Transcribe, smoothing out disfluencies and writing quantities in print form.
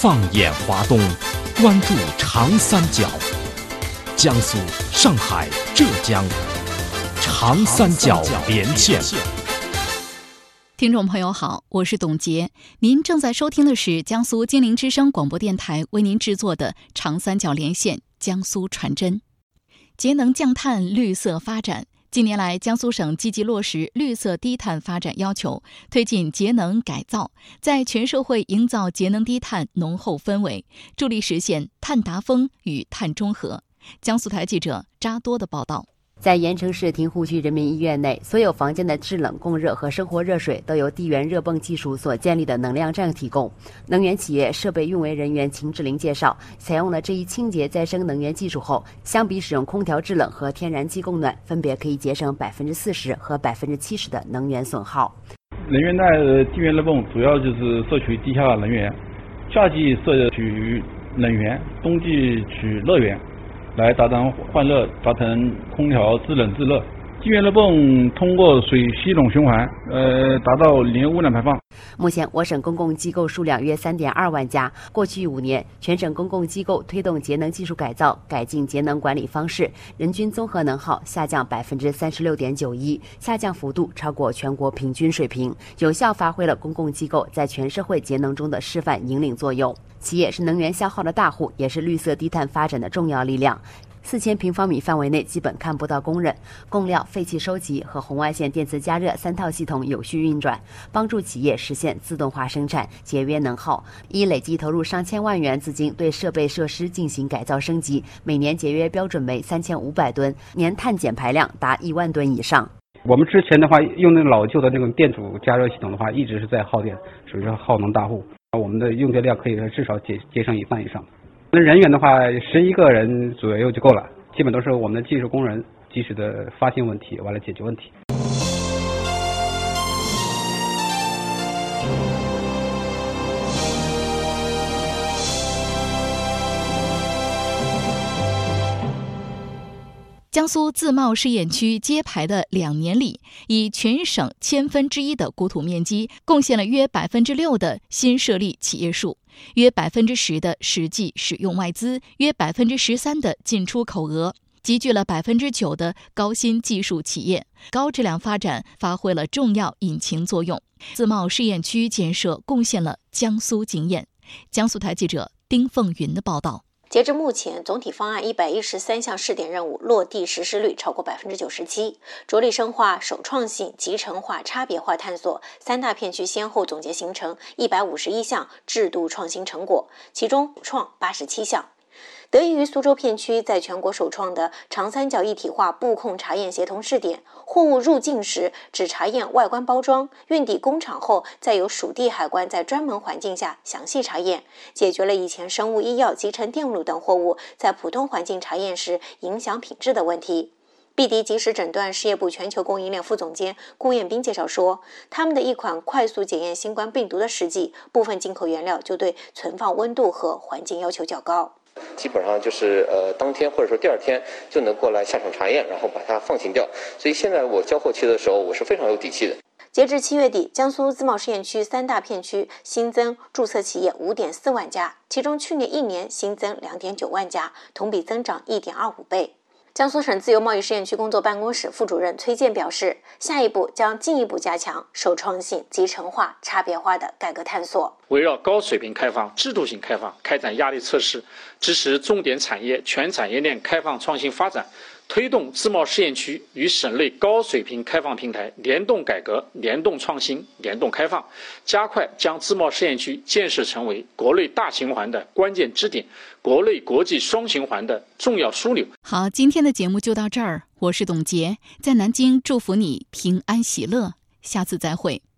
放眼华东，关注长三角，江苏、上海、浙江，长三角连线。 听众朋友好，我是董洁，您正在收听的是江苏金陵之声广播电台为您制作的长三角连线江苏传真。节能降碳，绿色发展。近年来，江苏省积极落实绿色低碳发展要求，推进节能改造，在全社会营造节能低碳浓厚氛围，助力实现碳达峰与碳中和。江苏台记者扎多的报道。 在盐城市亭湖区人民医院内，所有房间的制冷、供热和生活热水都由地缘热泵技术所建立的能量站提供。能源企业设备运维人员秦志林介绍，采用了这一清洁再生能源技术后，相比使用空调制冷和天然气供暖，分别可以节省40%和70%的能源损耗。 能源的地缘热泵主要就是摄取地下能源，夏季摄取冷源，冬季取热源，来达成换热，达成空调制冷制热。地缘热泵通过水系统循环，达到零污染排放。 目前，我省公共机构数量约3.2万家。过去5年，全省公共机构推动节能技术改造，改进节能管理方式，人均综合能耗下降36.91%，下降幅度超过全国平均水平，有效发挥了公共机构在全社会节能中的示范引领作用。企业是能源消耗的大户，也是绿色低碳发展的重要力量。4000平方米范围内基本看不到工人，供料、废气收集和红外线电磁加热3套系统有序运转，帮助企业实现自动化生产，节约能耗。已累计投入上千万元资金对设备设施进行改造升级，每年节约标准为3500吨，年碳减排量达1万吨以上。 我们之前的话用那个老旧的那种电阻加热系统的话，一直是在耗电，属于耗能大户。我们的用电量可以至少节省1半以上。那人员的话，11个人左右就够了，基本都是我们的技术工人及时的发现问题，完了解决问题。 江苏自贸试验区揭牌的2年里，以全省1/1000的国土面积，贡献了约6%的新设立企业数，约10%的实际使用外资，约13%的进出口额，集聚了9%的高新技术企业，高质量发展发挥了重要引擎作用。自贸试验区建设贡献了江苏经验。江苏台记者丁凤云的报道。 截至目前，总体方案113项试点任务落地实施率超过97%，着力深化首创性、集成化、差别化探索3大片区，先后总结形成151项制度创新成果，其中创87项。得益于苏州片区在全国首创的长三角一体化布控查验协同试点，货物入境时只查验外观包装，运抵工厂后再由属地海关在专门环境下详细查验，解决了以前生物医药、集成电路等货物在普通环境查验时影响品质的问题。碧迪及时诊断事业部全球供应链副总监顾彦斌介绍说，他们的一款快速检验新冠病毒的试剂，部分进口原料就对存放温度和环境要求较高。 基本上就是当天或者说第2天就能过来下场查验，然后把它放行掉。所以现在我交货期的时候，我是非常有底气的。 截至7月底，江苏自贸试验区3大片区新增注册企业5.4万家，其中去年1年新增2.9万家，同比增长1.25倍。江苏省自由贸易试验区工作办公室副主任崔健表示，下一步将进一步加强首创性、集成化、差别化的改革探索， 围绕高水平开放、制度性开放开展压力测试，支持重点产业全产业链开放创新发展，推动自贸试验区与省内高水平开放平台联动改革、联动创新、联动开放，加快将自贸试验区建设成为国内大循环的关键支点，国内国际双循环的重要枢纽。 好，今天的节目就到这儿，我是董洁，在南京祝福你平安喜乐，下次再会。